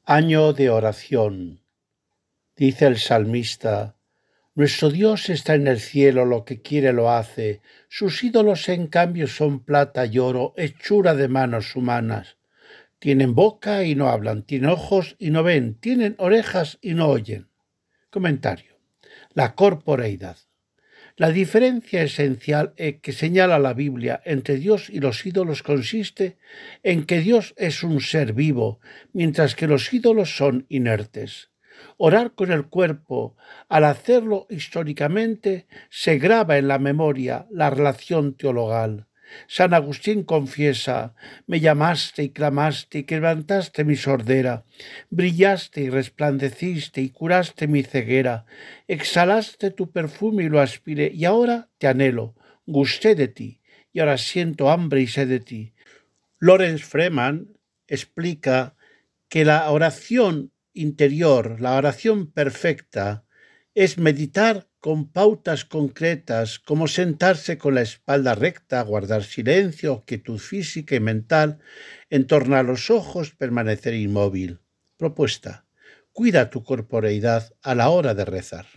Año de oración. Dice el salmista: Nuestro Dios está en el cielo, lo que quiere lo hace. Sus ídolos, en cambio, son plata y oro, hechura de manos humanas. Tienen boca y no hablan, tienen ojos y no ven, tienen orejas y no oyen. Comentario. La corporeidad. La diferencia esencial que señala la Biblia entre Dios y los ídolos consiste en que Dios es un ser vivo, mientras que los ídolos son inertes. Orar con el cuerpo, al hacerlo históricamente, se graba en la memoria la relación teologal. San Agustín confiesa: me llamaste y clamaste y quebrantaste mi sordera, brillaste y resplandeciste y curaste mi ceguera, exhalaste tu perfume y lo aspiré, y ahora te anhelo, gusté de ti, y ahora siento hambre y sed de ti. Lorenz Freeman explica que la oración interior, la oración perfecta, es meditar con pautas concretas, como sentarse con la espalda recta, guardar silencio, quietud física y mental, entornar los ojos, permanecer inmóvil. Propuesta: cuida tu corporeidad a la hora de rezar.